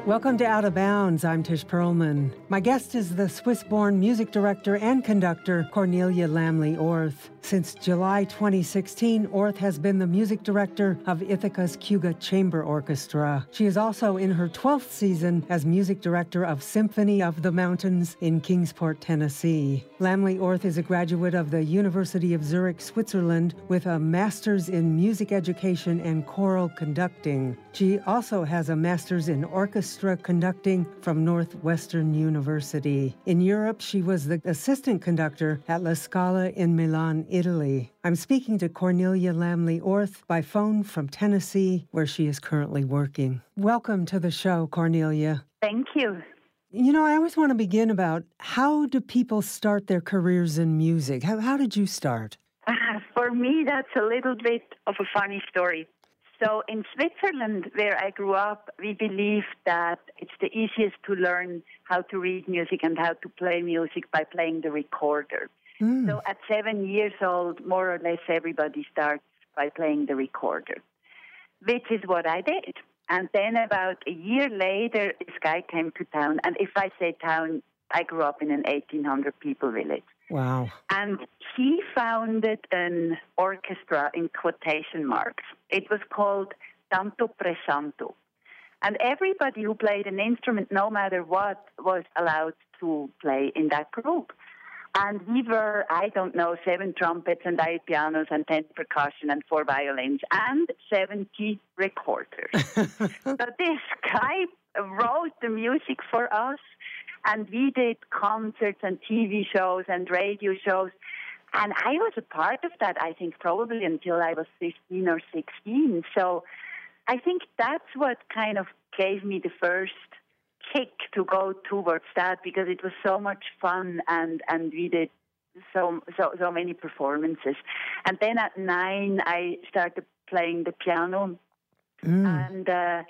Welcome to Out of Bounds. I'm Tish Perlman. My guest is the Swiss-born music director and conductor Cornelia Lamley Orth. Since July 2016, Orth has been the music director of Ithaca's Cayuga Chamber Orchestra. She is also in her 12th season as music director of Symphony of the Mountains in Kingsport, Tennessee. Lamley Orth is a graduate of the University of Zurich, Switzerland, with a master's in music education and choral conducting. She also has a master's in orchestra conducting from Northwestern University. In Europe, she was the assistant conductor at La Scala in Milan, Italy. I'm speaking to Cornelia Lamley Orth by phone from Tennessee, where she is currently working. Welcome to the show, Cornelia. Thank you. You know, I always want to begin about how do people start their careers in music? How did you start? For me, that's a little bit of a funny story. So in Switzerland, where I grew up, we believe that it's the easiest to learn how to read music and how to play music by playing the recorder. So at 7 years old, more or less everybody starts by playing the recorder, which is what I did. And then about a year later, this guy came to town. And if I say town, I grew up in an 1,800 people village. Wow. And he founded an orchestra in quotation marks. It was called Tanto Presanto. And everybody who played an instrument, no matter what, was allowed to play in that group. And we were, 7 trumpets and 8 pianos and 10 percussion and 4 violins and 70 recorders. So this guy wrote the music for us. And we did concerts and TV shows and radio shows. And I was a part of that, I think, probably until I was 15 or 16. So I think that's what kind of gave me the first kick to go towards that, because it was so much fun and we did so many performances. And then at 9, I started playing the piano. And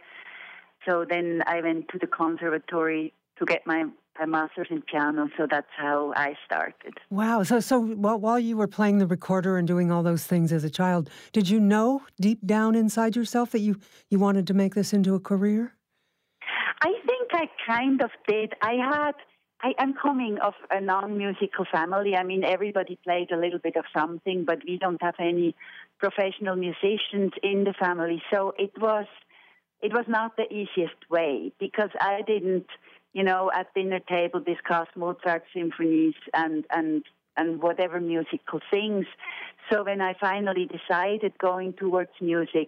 so then I went to the conservatory to get my master's in piano, so that's how I started. Wow. So while you were playing the recorder and doing all those things as a child, did you know deep down inside yourself that you wanted to make this into a career? I think I kind of did. I am coming of a non-musical family. I mean, everybody played a little bit of something, but we don't have any professional musicians in the family. So it was not the easiest way, because I didn't, at dinner table discuss Mozart symphonies and whatever musical things. So when I finally decided going towards music,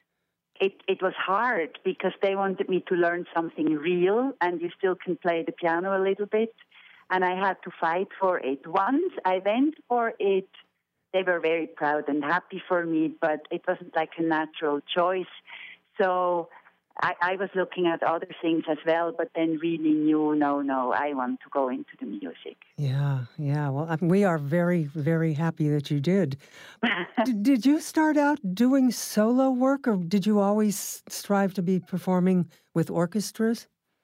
it was hard, because they wanted me to learn something real, and you still can play the piano a little bit, and I had to fight for it. Once I went for it, they were very proud and happy for me, but it wasn't like a natural choice. So I was looking at other things as well, but then really knew, no, I want to go into the music. Yeah. Well, we are very, very happy that you did. Did you start out doing solo work, or did you always strive to be performing with orchestras?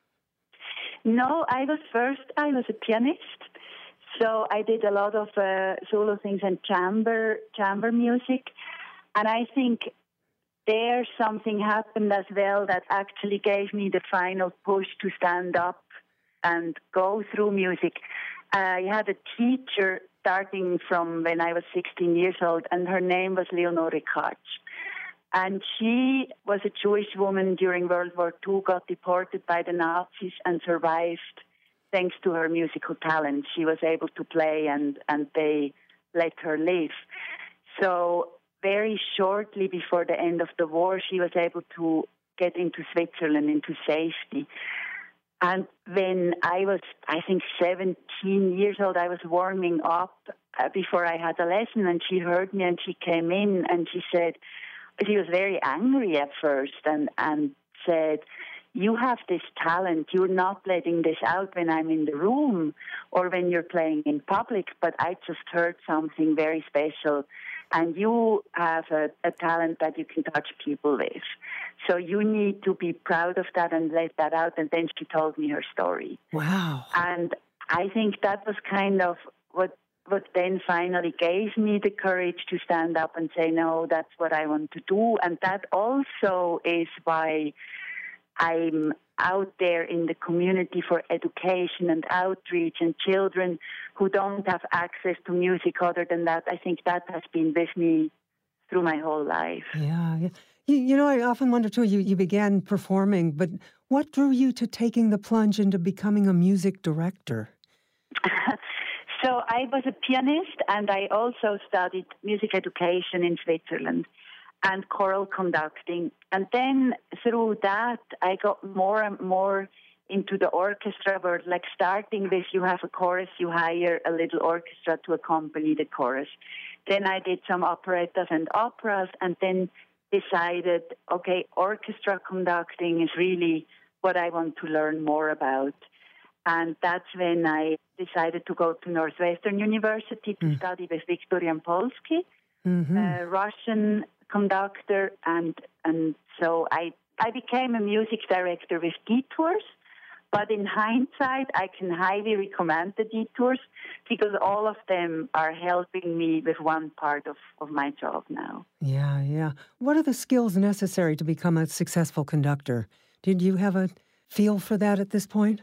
No, I was a pianist. So I did a lot of solo things and chamber music. And I think there something happened as well that actually gave me the final push to stand up and go through music. I had a teacher starting from when I was 16 years old, and her name was Leonore Katsch. And she was a Jewish woman during World War II, got deported by the Nazis and survived thanks to her musical talent. She was able to play and they let her live. So very shortly before the end of the war, she was able to get into Switzerland, into safety. And when I was, 17 years old, I was warming up before I had a lesson, and she heard me, and she came in, and she said, she was very angry at first, and said, "You have this talent. You're not letting this out when I'm in the room or when you're playing in public, but I just heard something very special. And you have a talent that you can touch people with. So you need to be proud of that and let that out." And then she told me her story. Wow. And I think that was kind of what then finally gave me the courage to stand up and say, no, that's what I want to do. And that also is why I'm out there in the community for education and outreach and children who don't have access to music other than that. I think that has been with me through my whole life. Yeah, yeah. You know, I often wonder too, you began performing, but what drew you to taking the plunge into becoming a music director? So I was a pianist, and I also studied music education in Switzerland and choral conducting. And then through that, I got more and more into the orchestra world, like starting with you have a chorus, you hire a little orchestra to accompany the chorus. Then I did some operettas and operas, and then decided, okay, orchestra conducting is really what I want to learn more about. And that's when I decided to go to Northwestern University to study with Viktor Yampolsky, a Russian conductor. And so I became a music director with detours. But in hindsight, I can highly recommend the detours because all of them are helping me with one part of my job now. Yeah, yeah. What are the skills necessary to become a successful conductor? Did you have a feel for that at this point?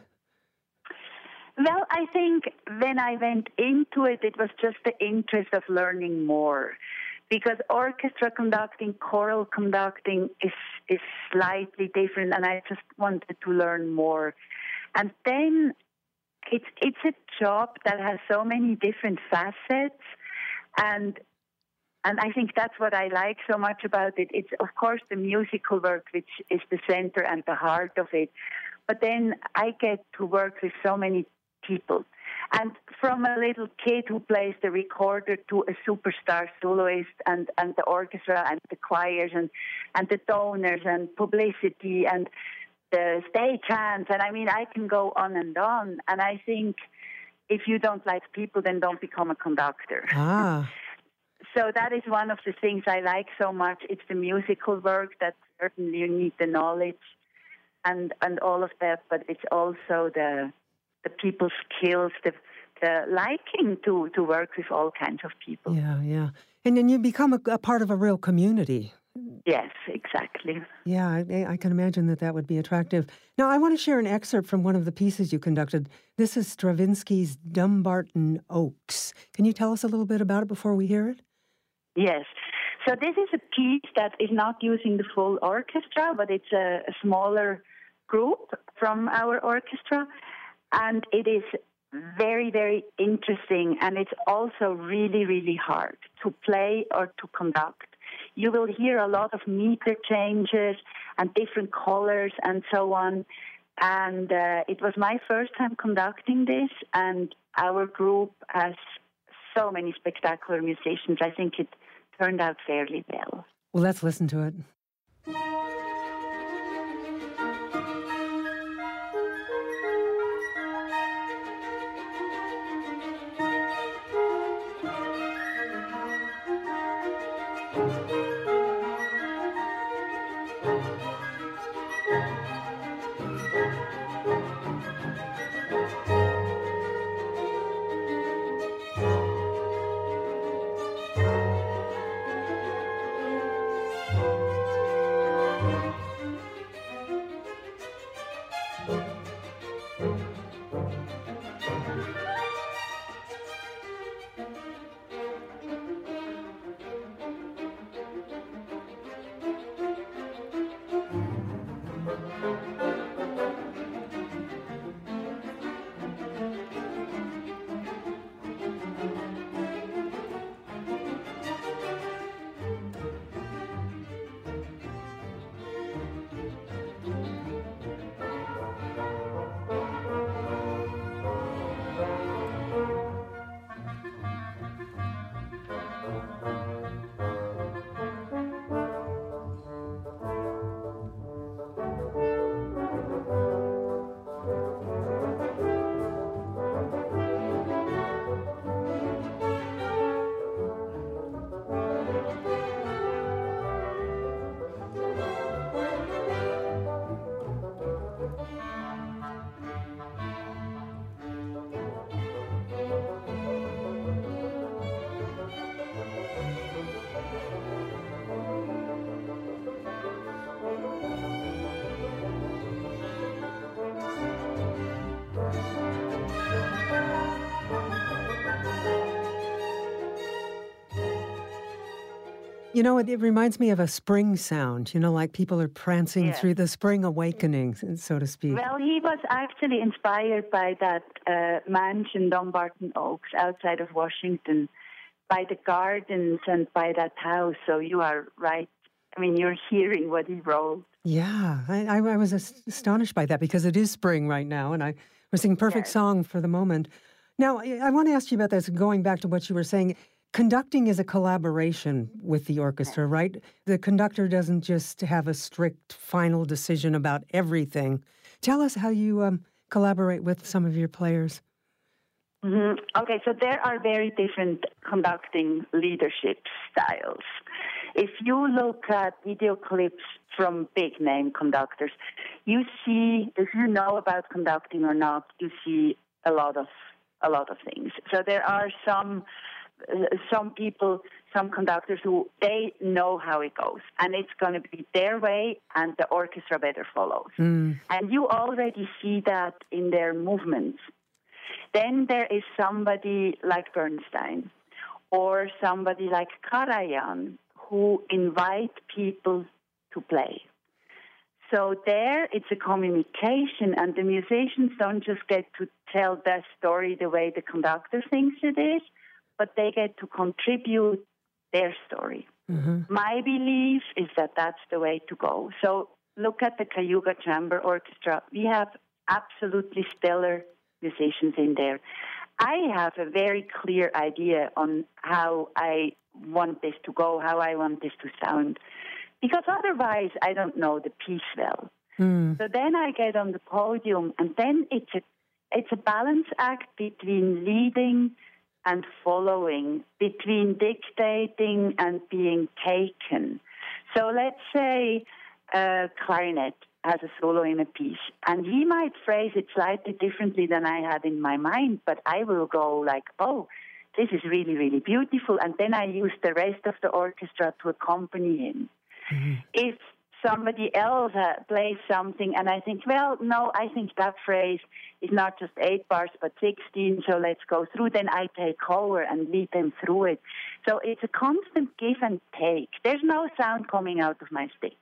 Well, I think when I went into it, it was just the interest of learning more. Because orchestra conducting, choral conducting is slightly different, and I just wanted to learn more. And then it's a job that has so many different facets, and I think that's what I like so much about it. It's, of course, the musical work, which is the center and the heart of it. But then I get to work with so many people. And from a little kid who plays the recorder to a superstar soloist and the orchestra and the choirs and the donors and publicity and the stage hands. And I mean, I can go on. And I think if you don't like people, then don't become a conductor. Ah. So that is one of the things I like so much. It's the musical work that certainly you need the knowledge and all of that, but it's also the people skills, the liking to work with all kinds of people. Yeah, yeah. And then you become a part of a real community. Yes, exactly. Yeah, I can imagine that would be attractive. Now, I want to share an excerpt from one of the pieces you conducted. This is Stravinsky's Dumbarton Oaks. Can you tell us a little bit about it before we hear it? Yes. So this is a piece that is not using the full orchestra, but it's a smaller group from our orchestra. And it is very, very interesting, and it's also really, really hard to play or to conduct. You will hear a lot of meter changes and different colors and so on. And it was my first time conducting this, and our group has so many spectacular musicians. I think it turned out fairly well. Well, let's listen to it. You know, it reminds me of a spring sound, like people are prancing Yes. through the spring awakening, so to speak. Well, he was actually inspired by that mansion, Dumbarton Oaks, outside of Washington, by the gardens and by that house. So you are right. I mean, you're hearing what he wrote. Yeah, I was astonished by that because it is spring right now, and I was thinking perfect song for the moment. Now, I want to ask you about this, going back to what you were saying. Conducting is a collaboration with the orchestra, right? The conductor doesn't just have a strict final decision about everything. Tell us how you collaborate with some of your players. Mm-hmm. Okay, so there are very different conducting leadership styles. If you look at video clips from big name conductors, you see, if you know about conducting or not, you see a lot of things. So there are some people, some conductors who they know how it goes, and it's going to be their way, and the orchestra better follows. And you already see that in their movements. Then there is somebody like Bernstein or somebody like Karajan who invite people to play. So there it's a communication, and the musicians don't just get to tell their story the way the conductor thinks it is, but they get to contribute their story. Mm-hmm. My belief is that that's the way to go. So look at the Cayuga Chamber Orchestra. We have absolutely stellar musicians in there. I have a very clear idea on how I want this to go, how I want this to sound, because otherwise I don't know the piece well. So then I get on the podium, and then it's a balance act between leading and following, between dictating and being taken. So let's say clarinet has a solo in a piece, and he might phrase it slightly differently than I had in my mind, but I will go like, oh, this is really, really beautiful, and then I use the rest of the orchestra to accompany him. Mm-hmm. If somebody else plays something and I think, well, no, I think that phrase is not just 8 bars but 16, so let's go through, then I take over and lead them through it. So it's a constant give and take. There's no sound coming out of my stick.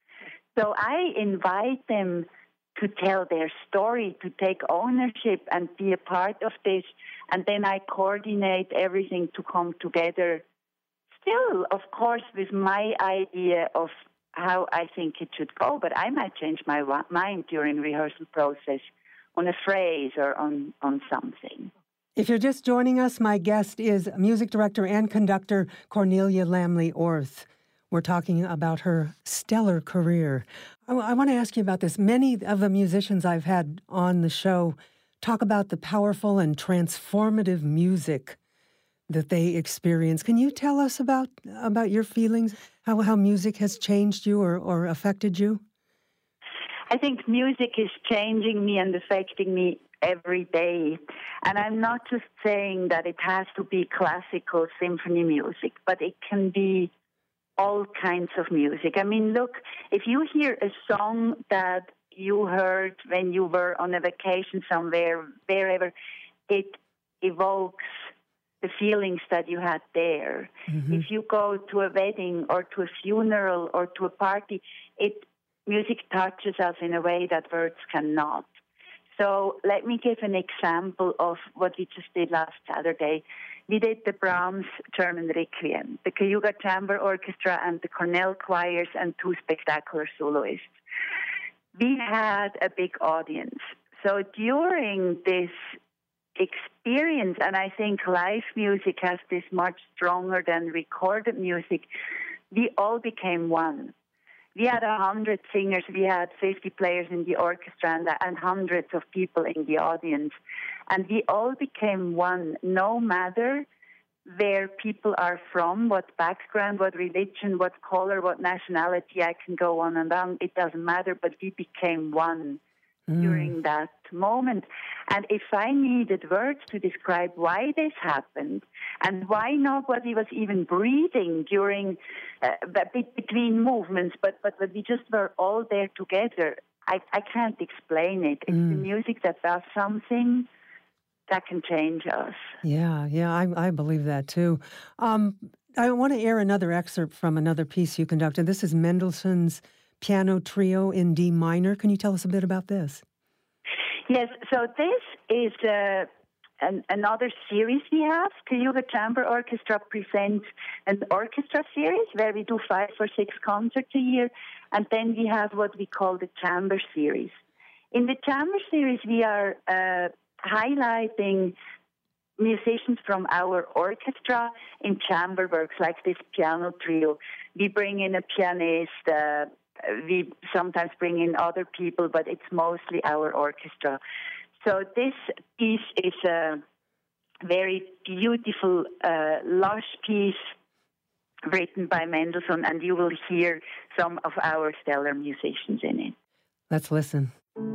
So I invite them to tell their story, to take ownership and be a part of this, and then I coordinate everything to come together. Still, of course, with my idea of how I think it should go, but I might change my mind during rehearsal process on a phrase or on something. If you're just joining us, my guest is music director and conductor Cornelia Lamley Orth. We're talking about her stellar career. I want to ask you about this. Many of the musicians I've had on the show talk about the powerful and transformative music that they experience. Can you tell us about your feelings, how music has changed you or affected you? I think music is changing me and affecting me every day. And I'm not just saying that it has to be classical symphony music, but it can be all kinds of music. I mean, look, if you hear a song that you heard when you were on a vacation somewhere, wherever, it evokes the feelings that you had there. Mm-hmm. If you go to a wedding or to a funeral or to a party, music touches us in a way that words cannot. So let me give an example of what we just did last Saturday. We did the Brahms German Requiem, the Cayuga Chamber Orchestra and the Cornell choirs and 2 spectacular soloists. We had a big audience. So during this experience, and I think live music has this much stronger than recorded music, we all became one. We had 100 singers, we had 50 players in the orchestra and hundreds of people in the audience. And we all became one, no matter where people are from, what background, what religion, what color, what nationality. I can go on and on. It doesn't matter, but we became one during that moment. And if I needed words to describe why this happened and why nobody was even breathing during between movements, but we just were all there together, I can't explain it. It's the music that does something that can change us. Yeah, I believe that too. I want to air another excerpt from another piece you conducted. This is Mendelssohn's Piano Trio in D minor. Can you tell us a bit about this? Yes, so this is another series we have. Cayuga Chamber Orchestra presents an orchestra series where we do 5 or 6 concerts a year, and then we have what we call the Chamber Series. In the Chamber Series, we are highlighting musicians from our orchestra in chamber works, like this piano trio. We bring in a pianist, we sometimes bring in other people, but it's mostly our orchestra. So this piece is a very beautiful, lush piece written by Mendelssohn, and you will hear some of our stellar musicians in it. Let's listen.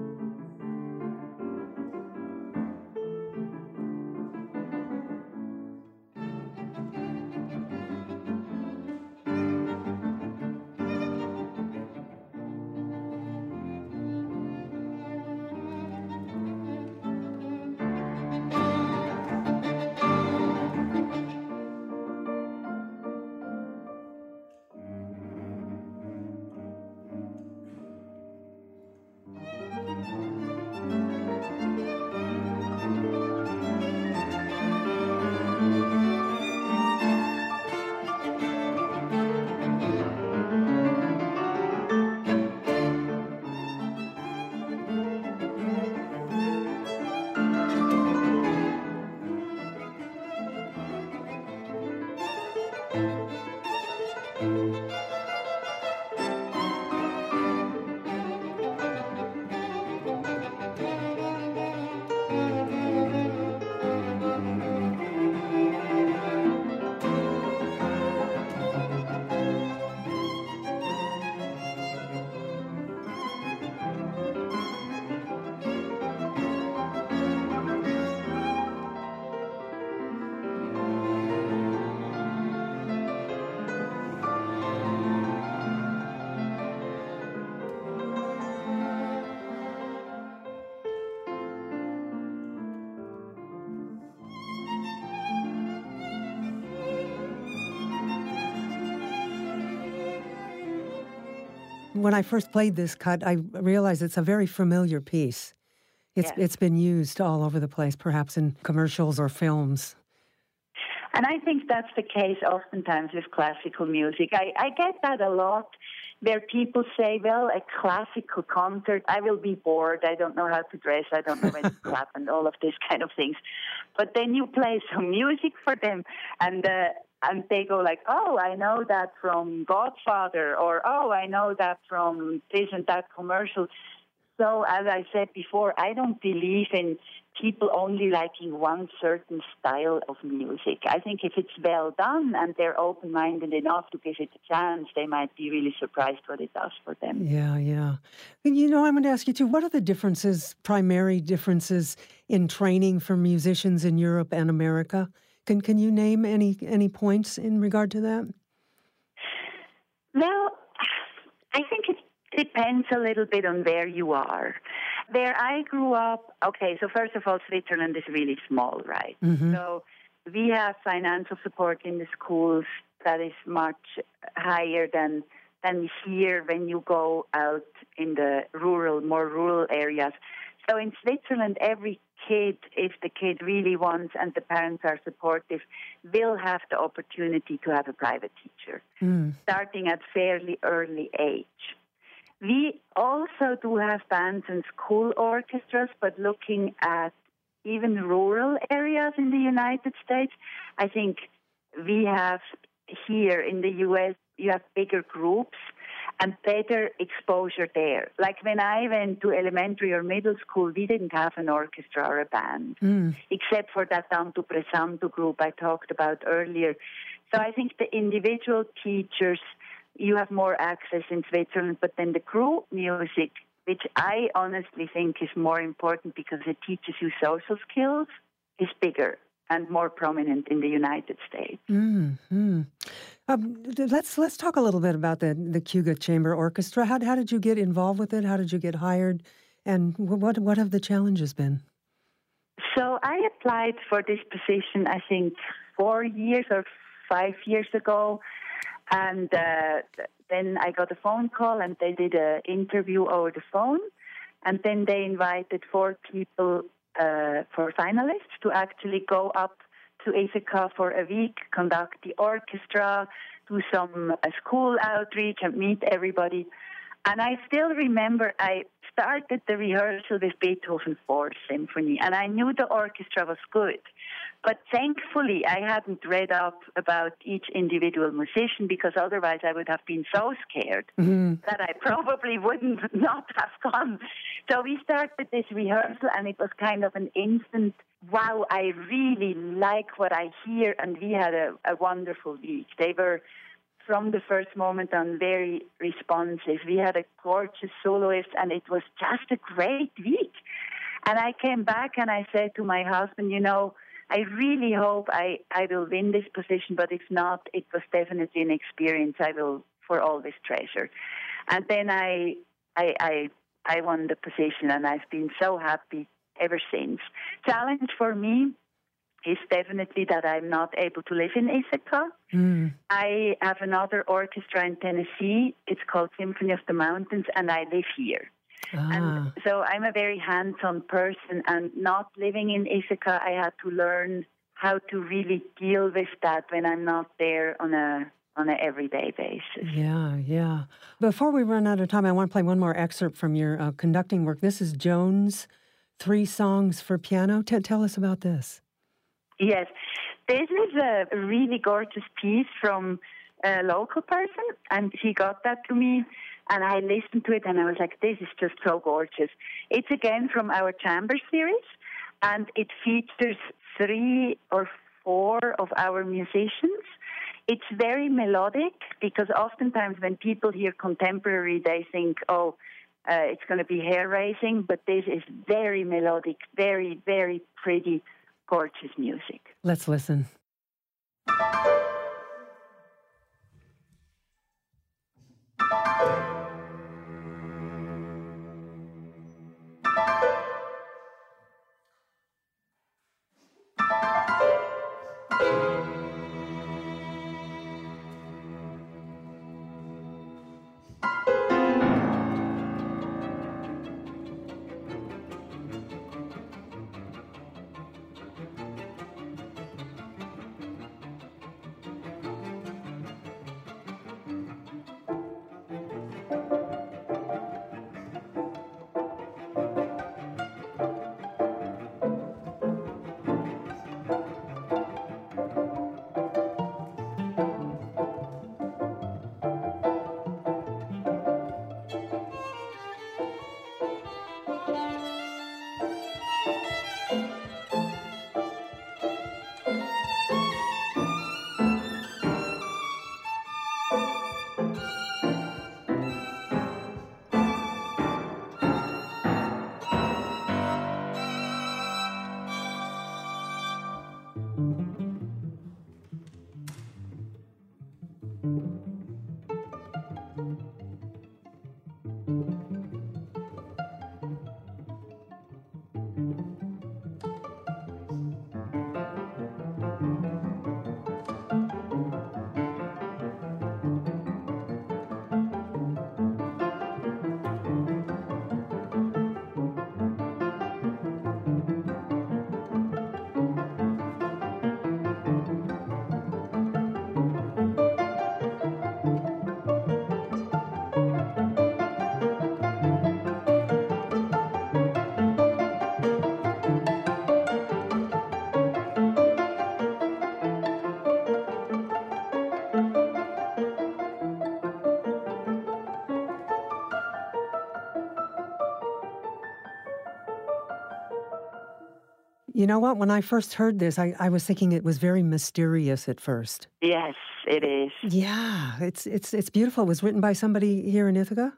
When I first played this cut, I realized it's a very familiar piece. It's been used all over the place, perhaps in commercials or films. And I think that's the case oftentimes with classical music. I get that a lot, where people say, well, a classical concert, I will be bored, I don't know how to dress, I don't know when to clap, and all of these kind of things. But then you play some music for them, and they go like, oh, I know that from Godfather, or oh, I know that from this and that commercial. So as I said before, I don't believe in people only liking one certain style of music. I think if it's well done and they're open-minded enough to give it a chance, they might be really surprised what it does for them. Yeah, yeah. And I'm going to ask you too, what are the differences, primary differences in training for musicians in Europe and America? Can you name any points in regard to that? Well, I think it depends a little bit on where you are. Where I grew up, okay, so first of all, Switzerland is really small, right? Mm-hmm. So we have financial support in the schools that is much higher than here when you go out in the more rural areas. So in Switzerland, every kid, if the kid really wants and the parents are supportive, will have the opportunity to have a private teacher, starting at fairly early age. We also do have bands and school orchestras, but looking at even rural areas in the United States, I think we have here in the U.S., you have bigger groups and better exposure there. Like when I went to elementary or middle school, we didn't have an orchestra or a band, except for that Tanto Presanto group I talked about earlier. So I think the individual teachers, you have more access in Switzerland, but then the group music, which I honestly think is more important because it teaches you social skills, is bigger and more prominent in the United States. Mm-hmm. Let's talk a little bit about the Cayuga Chamber Orchestra. How did you get involved with it? How did you get hired? And what have the challenges been? So I applied for this position, I think, 4 years or 5 years ago. And then I got a phone call, and they did an interview over the phone. And then they invited 4 people for finalists to actually go up to Ithaca for a week, conduct the orchestra, do some school outreach, and meet everybody. And I still remember I started the rehearsal with Beethoven's Fourth Symphony, and I knew the orchestra was good. But thankfully, I hadn't read up about each individual musician, because otherwise I would have been so scared that I probably wouldn't not have gone. So we started this rehearsal, and it was kind of an instant, wow, I really like what I hear, and we had a wonderful week. They were, from the first moment on, very responsive. We had a gorgeous soloist, and it was just a great week. And I came back and I said to my husband, I really hope I will win this position, but if not, it was definitely an experience I will for always treasure. And then I won the position, and I've been so happy ever since. Challenge for me is definitely that I'm not able to live in Ithaca. I have another orchestra in Tennessee. It's called Symphony of the Mountains, and I live here. And so I'm a very hands-on person, and not living in Ithaca, I had to learn how to really deal with that when I'm not there on a everyday basis. Yeah. Before we run out of time, I want to play one more excerpt from your conducting work. This is Jones' 3 Songs for Piano. Tell us about this. Yes, this is a really gorgeous piece from a local person, and she got that to me, and I listened to it, and I was like, this is just so gorgeous. It's again from our chamber series, and it features 3 or 4 of our musicians. It's very melodic, because oftentimes when people hear contemporary, they think, it's going to be hair-raising, but this is very melodic, very, very pretty, gorgeous music. Let's listen. You know what? When I first heard this, I was thinking it was very mysterious at first. Yes, it is. Yeah, it's beautiful. It was written by somebody here in Ithaca?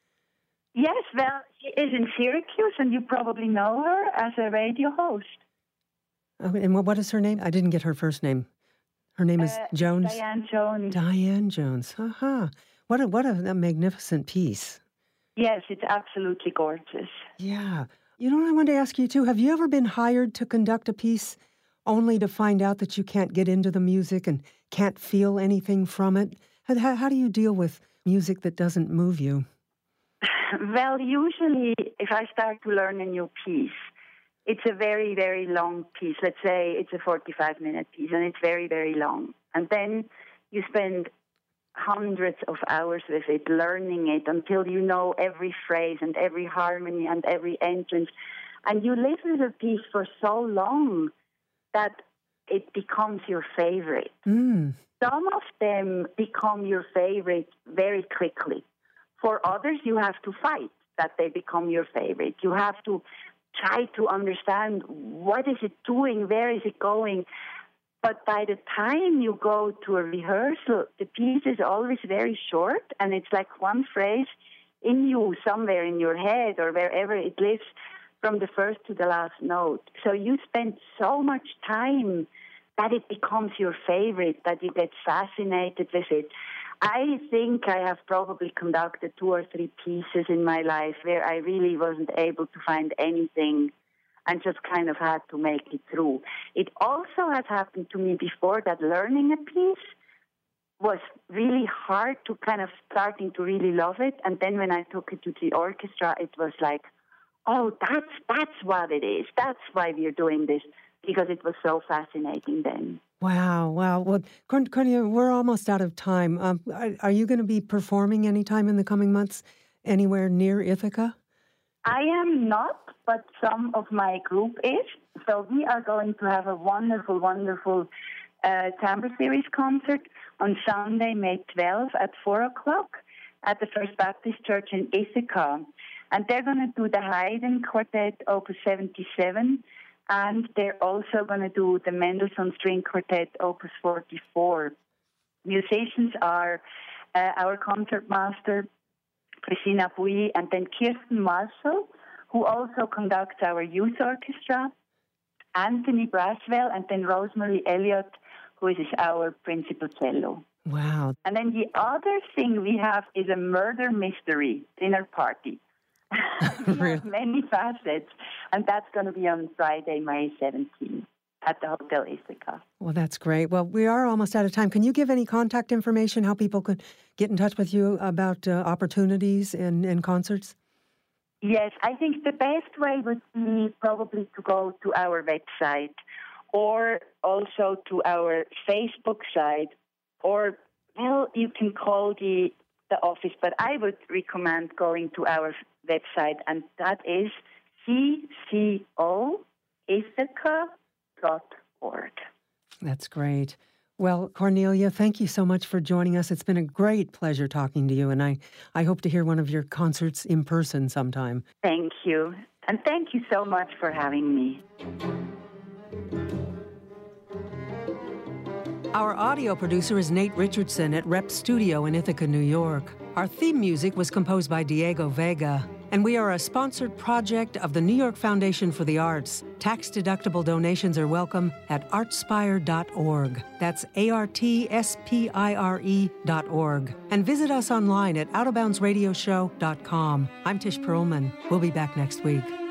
Yes, well, she is in Syracuse, and you probably know her as a radio host. Oh, and what is her name? I didn't get her first name. Her name is Jones? Diane Jones. Diane Jones. Uh-huh. What a magnificent piece. Yes, it's absolutely gorgeous. Yeah. You know what I wanted to ask you, too? Have you ever been hired to conduct a piece only to find out that you can't get into the music and can't feel anything from it? How do you deal with music that doesn't move you? Well, usually if I start to learn a new piece, it's a very, very long piece. Let's say it's a 45-minute piece, and it's very, very long. And then you spend hundreds of hours with it, learning it until you know every phrase and every harmony and every entrance. And you live with a piece for so long that it becomes your favorite. Some of them become your favorite very quickly. For others, you have to fight that they become your favorite. You have to try to understand what is it doing, where is it going. But by the time you go to a rehearsal, the piece is always very short, and it's like one phrase in you, somewhere in your head or wherever it lives, from the first to the last note. So you spend so much time that it becomes your favorite, that you get fascinated with it. I think I have probably conducted 2 or 3 pieces in my life where I really wasn't able to find anything and just kind of had to make it through. It also has happened to me before that learning a piece was really hard to kind of starting to really love it. And then when I took it to the orchestra, it was like, oh, that's what it is. That's why we're doing this, because it was so fascinating then. Wow. Well, Cornelia, we're almost out of time. Are you going to be performing anytime in the coming months anywhere near Ithaca? I am not, but some of my group is. So we are going to have a wonderful, wonderful Chamber Series concert on Sunday, May 12th at 4 o'clock at the First Baptist Church in Ithaca. And they're going to do the Haydn Quartet, Opus 77, and they're also going to do the Mendelssohn String Quartet, Opus 44. Musicians are our concertmaster, Christina Bouy, and then Kirsten Marshall, who also conducts our youth orchestra, Anthony Braswell, and then Rosemary Elliott, who is our principal cello. Wow. And then the other thing we have is a murder mystery dinner party. We have many facets, and that's going to be on Friday, May 17th at the Hotel Ithaca. Well, that's great. Well, we are almost out of time. Can you give any contact information, how people could get in touch with you about opportunities and concerts? Yes, I think the best way would be probably to go to our website or also to our Facebook site, or, well, you can call the office, but I would recommend going to our website, and that is ccoithaca.org. That's great. Well, Cornelia, thank you so much for joining us. It's been a great pleasure talking to you, and I hope to hear one of your concerts in person sometime. Thank you. And thank you so much for having me. Our audio producer is Nate Richardson at Rep Studio in Ithaca, New York. Our theme music was composed by Diego Vega, and we are a sponsored project of the New York Foundation for the Arts. Tax-deductible donations are welcome at artspire.org. That's ARTSPIRE.org. And visit us online at OutofBoundsRadioshow.com. I'm Tish Perlman. We'll be back next week.